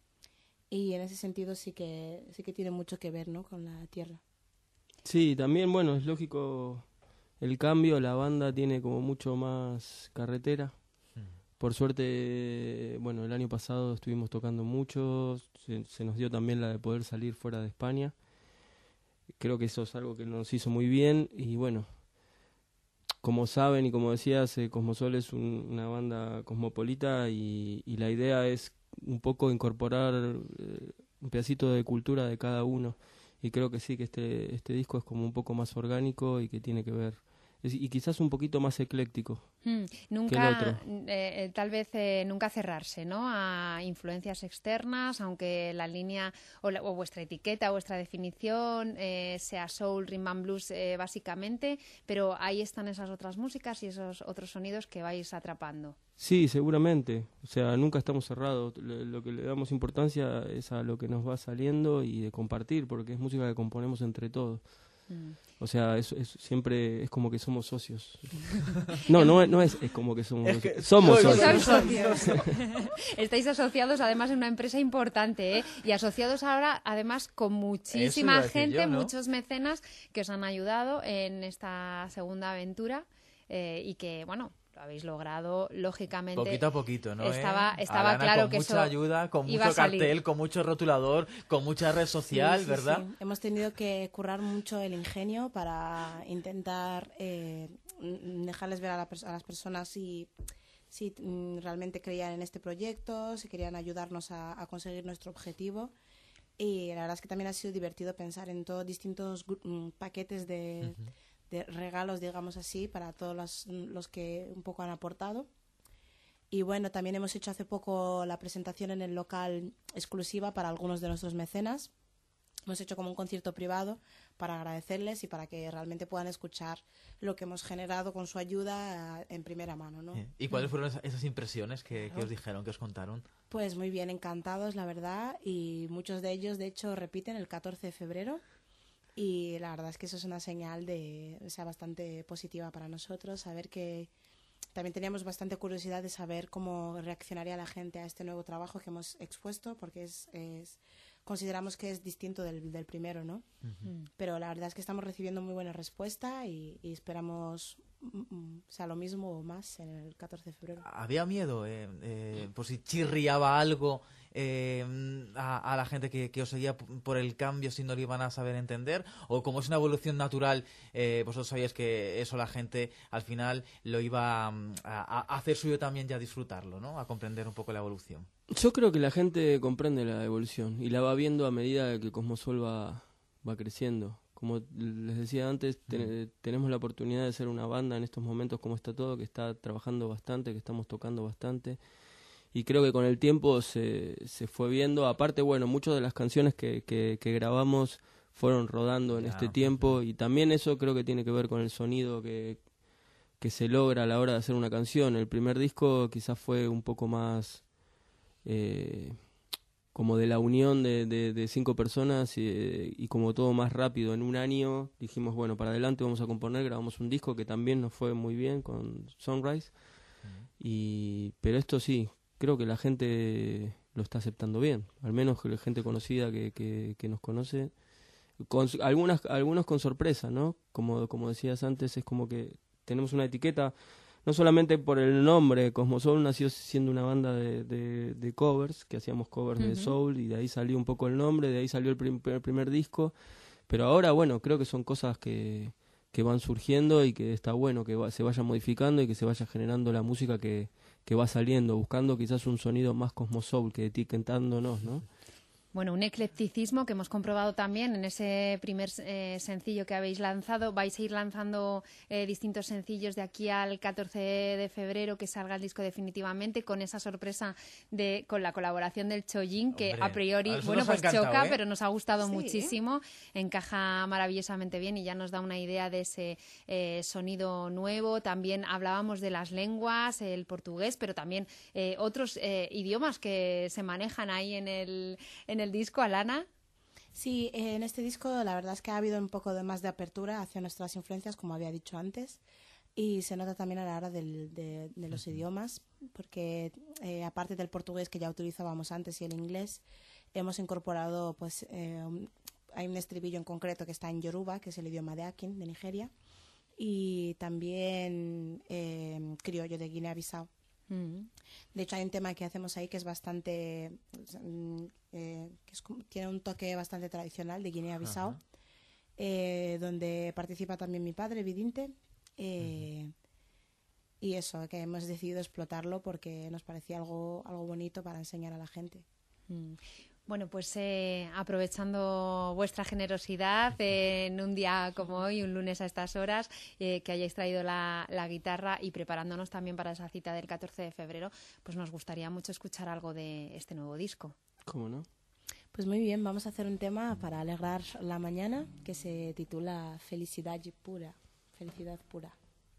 y en ese sentido sí que sí que tiene mucho que ver, ¿no?, con la tierra. Sí, también, bueno, es lógico el cambio, la banda tiene como mucho más carretera. Por suerte, bueno, el año pasado estuvimos tocando mucho, se, se nos dio también la de poder salir fuera de España. Creo que eso es algo que nos hizo muy bien y bueno, como saben y como decías, eh, Cosmosol es un- una banda cosmopolita y, y la idea es un poco incorporar eh, un pedacito de cultura de cada uno. Y creo que sí, que este, este disco es como un poco más orgánico y que tiene que ver, es- y quizás un poquito más ecléctico. Mm, que el nunca, otro. eh, eh, tal vez eh, nunca cerrarse, ¿no? A influencias externas, aunque la línea o, la- o vuestra etiqueta, vuestra definición eh, sea soul, rhythm and blues eh, básicamente, pero ahí están esas otras músicas y esos otros sonidos que vais atrapando. Sí, seguramente. O sea, nunca estamos cerrados. Lo, lo que le damos importancia es a lo que nos va saliendo y de compartir, porque es música que componemos entre todos. Mm. O sea, es, es siempre es como que somos socios. No, no, es- no es, es como que somos Es que socios. Somos soy- socios. Sois socios. Estáis asociados además en una empresa importante, ¿eh? Y asociados ahora además con Eso muchísima iba a decir gente, yo, ¿no? muchos mecenas que os han ayudado en esta segunda aventura eh, y que, bueno, lo habéis logrado lógicamente. Poquito a poquito, ¿no? Estaba, eh? estaba Alana, claro con que mucha eso ayuda, con iba a mucho salir. cartel, con mucho rotulador, con mucha red social, Sí, sí, ¿verdad? sí. Hemos tenido que currar mucho el ingenio para intentar eh, mm, dejarles ver a, la pers- a las personas si, si mm, realmente creían en este proyecto, si querían ayudarnos a, a conseguir nuestro objetivo. Y la verdad es que también ha sido divertido pensar en todos distintos gru- mm, paquetes de, de regalos, digamos así, para todos los, los que un poco han aportado. Y bueno, también hemos hecho hace poco la presentación en el local exclusiva para algunos de nuestros mecenas. Hemos hecho como un concierto privado para agradecerles y para que realmente puedan escuchar lo que hemos generado con su ayuda eh, en primera mano, ¿no? ¿Y cuáles fueron esa- esas impresiones que, que Claro. os dijeron, que os contaron? Pues muy bien, encantados, la verdad, y muchos de ellos, de hecho, repiten el catorce de febrero. Y la verdad es que eso es una señal de, o sea, bastante positiva para nosotros, saber que también teníamos bastante curiosidad de saber cómo reaccionaría la gente a este nuevo trabajo que hemos expuesto, porque es, es consideramos que es distinto del, del primero, ¿no? Ujú. Pero la verdad es que estamos recibiendo muy buena respuesta y, y esperamos, mm, mm, o sea, lo mismo o más en el catorce de febrero. ¿Había miedo eh, eh, por si chirriaba algo eh, a, a la gente que, que os seguía p- por el cambio, si no lo iban a saber entender? ¿O como es una evolución natural, eh, vosotros sabíais que eso la gente al final lo iba mm, a, a hacer suyo también y a disfrutarlo, ¿no? A comprender un poco la evolución. Yo creo que la gente comprende la evolución y la va viendo a medida que Cosmosol va, va creciendo. Como les decía antes, te- tenemos la oportunidad de ser una banda en estos momentos como está todo, que está trabajando bastante, que estamos tocando bastante. Y creo que con el tiempo se, se fue viendo. Aparte, bueno, muchas de las canciones que, que, que grabamos fueron rodando en Ya. este tiempo. Y también eso creo que tiene que ver con el sonido que, que se logra a la hora de hacer una canción. El primer disco quizás fue un poco más eh, como de la unión de, de, de cinco personas y, y como todo más rápido. En un año dijimos, bueno, para adelante vamos a componer, grabamos un disco que también nos fue muy bien con Sunrise. Y, pero esto sí, creo que la gente lo está aceptando bien, al menos que la gente conocida que, que, que nos conoce, con, algunas, algunos con sorpresa, ¿no? Como, como decías antes, es como que tenemos una etiqueta, no solamente por el nombre. Cosmosol nació siendo una banda de, de, de covers, que hacíamos covers de Ujú. soul, y de ahí salió un poco el nombre, de ahí salió el prim- el primer disco, pero ahora, bueno, creo que son cosas que, que van surgiendo y que está bueno que va- se vaya modificando y que se vaya generando la música que, que va saliendo, buscando quizás un sonido más cosmosoul que etiquetándonos, ¿no? Bueno, un eclecticismo que hemos comprobado también en ese primer eh, sencillo que habéis lanzado. Vais a ir lanzando eh, distintos sencillos de aquí al catorce de febrero, que salga el disco definitivamente, con esa sorpresa de con la colaboración del Chollín, que Hombre, a priori, a nosotros bueno, nos ha pues encantado, choca, ¿eh? pero nos ha gustado Sí. muchísimo. Encaja maravillosamente bien y ya nos da una idea de ese eh, sonido nuevo. También hablábamos de las lenguas, el portugués, pero también eh, otros eh, idiomas que se manejan ahí en el, en el disco, Alana. Sí, eh, en este disco la verdad es que ha habido un poco de más de apertura hacia nuestras influencias, como había dicho antes, y se nota también a la hora del- de, de los idiomas, porque eh, aparte del portugués que ya utilizábamos antes y el inglés, hemos incorporado, pues, eh, un- hay un estribillo en concreto que está en Yoruba, que es el idioma de Akin, de Nigeria, y también eh, criollo de Guinea-Bissau. Mm. De hecho, hay un tema que hacemos ahí que es bastante, mm, eh, que es como- tiene un toque bastante tradicional de Guinea-Bissau, Ajá. eh, donde participa también mi padre, Vidinte, Eh, y eso, que hemos decidido explotarlo porque nos parecía algo, algo bonito para enseñar a la gente. Mm. Bueno, pues eh, aprovechando vuestra generosidad eh, en un día como hoy, un lunes a estas horas, eh, que hayáis traído la, la guitarra y preparándonos también para esa cita del catorce de febrero, pues nos gustaría mucho escuchar algo de este nuevo disco. ¿Cómo no? Pues muy bien, vamos a hacer un tema para alegrar la mañana que se titula Felicidad pura. Felicidad pura.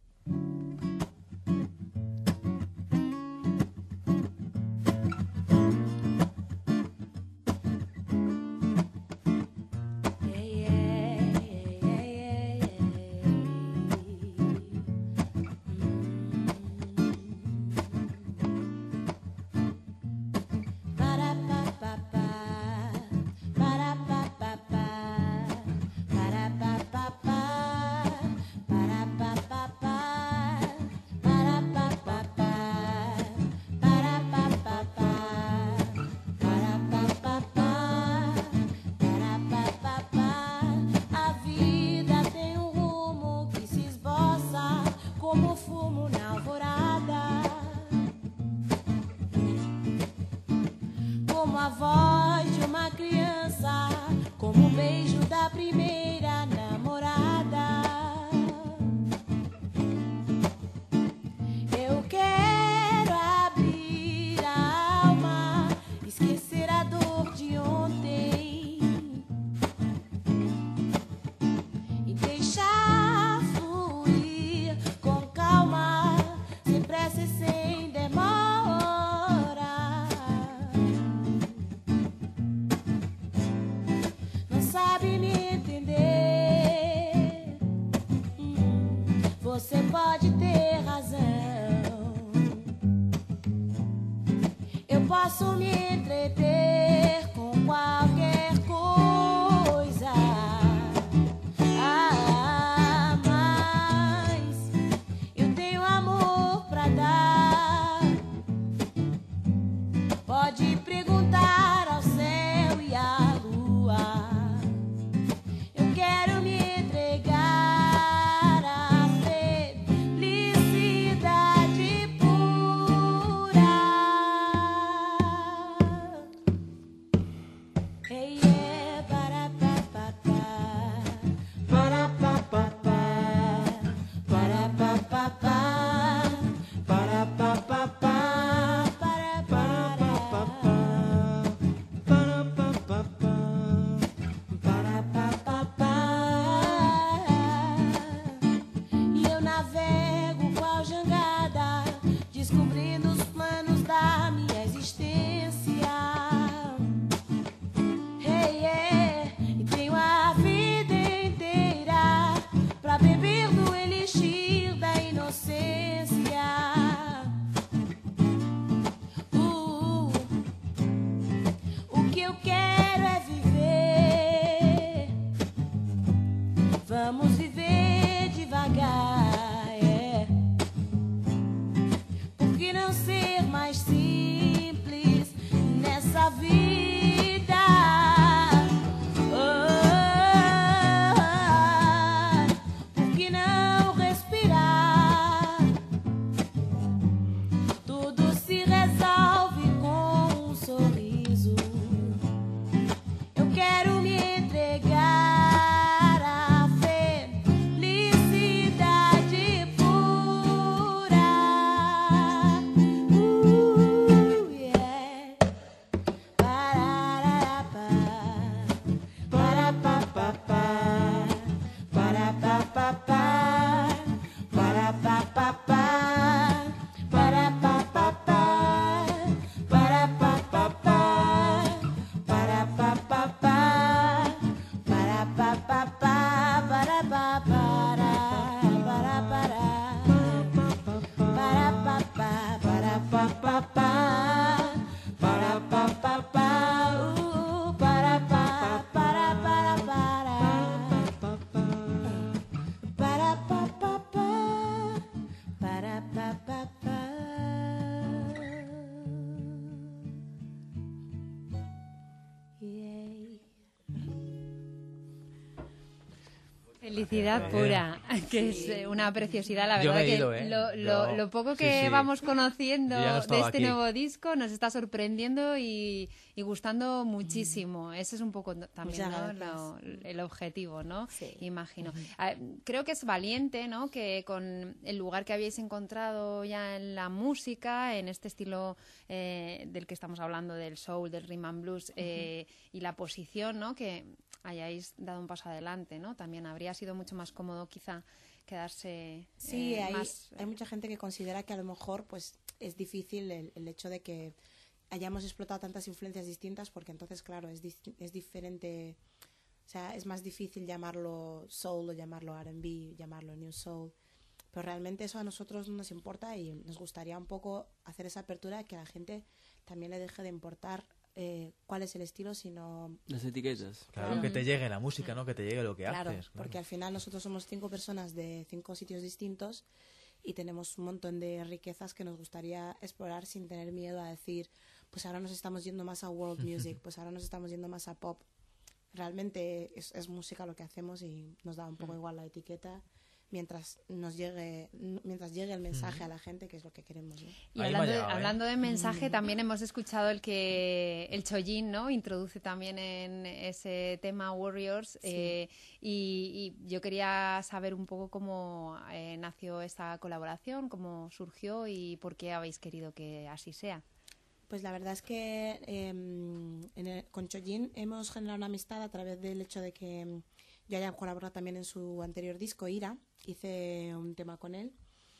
Posso me entreter com qualquer coisa. Ah, mas eu tenho amor pra dar. Pode perguntar ao céu e à lua. Eu quero me entregar à felicidade pura. Hey, yeah, para pa pa pa, para pa pa pa, para pa pa pa, para pa pa pa, para para pa pa pa, para pa pa pa, para pa pa pa. E eu navego qual jangada, descobrindo os planos da minha existência. Hey, yeah. E tenho a vida inteira pra beber do elixir da inocência. Uh, o que eu quero é viver. Vamos viver devagar, é. Por que não ser mais simples nessa vida? Ah, por que não respirar? Tudo se resolve com um sorriso. Eu quero me entregar à felicidade pura. Uh, Felicidad pura, que es eh, una preciosidad, la Yo verdad me he que ido, ¿eh? lo, lo- Yo- lo poco sí, que sí. vamos conociendo Yo ya no de estaba este aquí. nuevo disco nos está sorprendiendo y, y gustando muchísimo. Ese es un poco no- también, Muchas ¿no? gracias. Lo- el objetivo, ¿no? Imagino. Ah, creo que es valiente, ¿no? Que con el lugar que habéis encontrado ya en la música, en este estilo eh, del que estamos hablando, del soul, del rhythm and blues, eh, y la posición, ¿no? Que hayáis dado un paso adelante, ¿no? También habría sido mucho más cómodo quizá quedarse Sí, eh, hay, más... hay mucha gente que considera que a lo mejor pues es difícil el, el hecho de que hayamos explotado tantas influencias distintas, porque entonces, claro, es, dis- es diferente, o sea, es más difícil llamarlo soul o llamarlo R and B, llamarlo new soul, pero realmente eso a nosotros no nos importa y nos gustaría un poco hacer esa apertura, que a la gente también le deje de importar eh, cuál es el estilo, sino... Las etiquetas. Claro, que te llegue la música, ¿no? Que te llegue lo que Claro, haces. Claro. porque al final nosotros somos cinco personas de cinco sitios distintos y tenemos un montón de riquezas que nos gustaría explorar sin tener miedo a decir, pues ahora nos estamos yendo más a world music, pues ahora nos estamos yendo más a pop. Realmente es, es música lo que hacemos y nos da un poco igual la etiqueta mientras nos llegue mientras llegue el mensaje a la gente, que es lo que queremos, ¿no? Y hablando, de, hablando de mensaje, también hemos escuchado el que el Chojin, ¿no? Introduce también en ese tema Warriors. Sí. eh, y, y yo quería saber un poco cómo eh, nació esta colaboración, cómo surgió y por qué habéis querido que así sea. Pues la verdad es que eh, en el- con Chojin hemos generado una amistad a través del hecho de que mm, yo haya colaborado también en su anterior disco, Ira, hice un tema con él,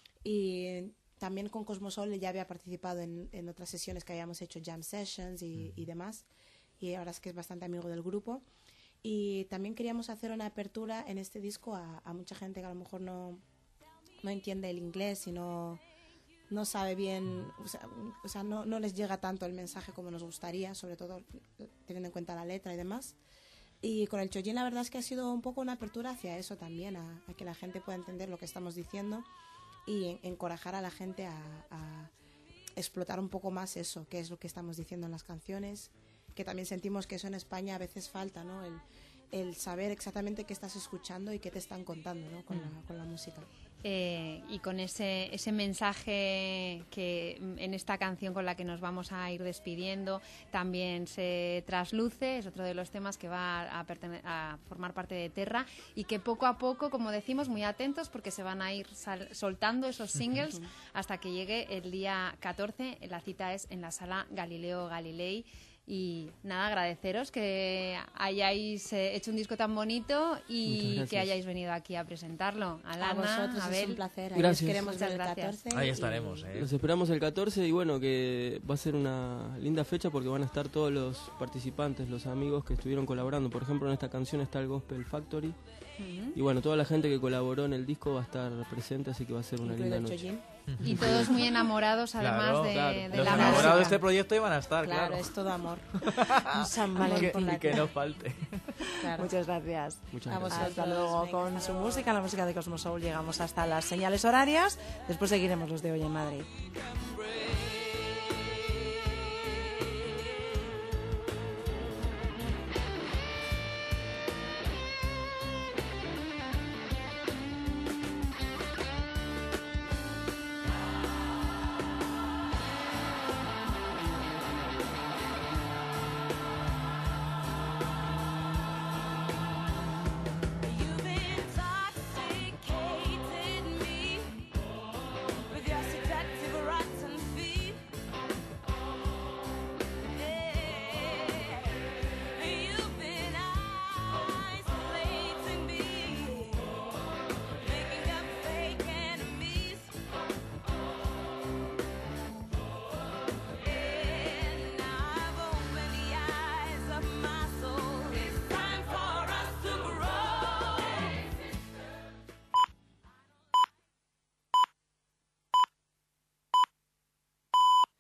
y eh, también con Cosmosol ya había participado en, en otras sesiones que habíamos hecho, jam sessions y, y demás, y ahora es que es bastante amigo del grupo, y también queríamos hacer una apertura en este disco a, a mucha gente que a lo mejor no, no entiende el inglés y no... no sabe bien, o sea, o sea, no, no les llega tanto el mensaje como nos gustaría, sobre todo teniendo en cuenta la letra y demás. Y con el Chojin la verdad es que ha sido un poco una apertura hacia eso también, a, a que la gente pueda entender lo que estamos diciendo y en- encorajar a la gente a, a explotar un poco más eso, que es lo que estamos diciendo en las canciones, que también sentimos que eso en España a veces falta, ¿no? El, el saber exactamente qué estás escuchando y qué te están contando, ¿no? Con, la, con la música. Eh, y con ese, ese mensaje que mm, en esta canción con la que nos vamos a ir despidiendo también se trasluce, es otro de los temas que va a, pertene- a formar parte de Terra y que poco a poco, como decimos, muy atentos porque se van a ir sal- soltando esos singles hasta que llegue el día catorce. La cita es en la sala Galileo Galilei. Y nada, agradeceros que hayáis eh, hecho un disco tan bonito Muchas y gracias. que hayáis venido aquí a presentarlo. Alana, A vosotros, Abel. es un placer. Ahí Gracias. os queremos Muchas ver el gracias. catorce. Ahí y- estaremos, ¿eh? Los esperamos el catorce y bueno, que va a ser una linda fecha porque van a estar todos los participantes, los amigos que estuvieron colaborando. Por ejemplo, en esta canción está el Gospel Factory. Ujú. Y bueno, toda la gente que colaboró en el disco va a estar presente, así que va a ser una Incluido linda el noche. Chojin. Y todos muy enamorados además Claro, de, claro. de Los la enamorados música. de este proyecto iban a estar, Claro, claro. es todo amor. Un San Y Valentín que, por la y que tierra. no falte. Claro. Muchas gracias. Muchas A gracias. vosotros. Hasta luego. Venga, Con hasta su luego. música, la música de Cosmos Soul, llegamos hasta las señales horarias. Después seguiremos los de hoy en Madrid. Break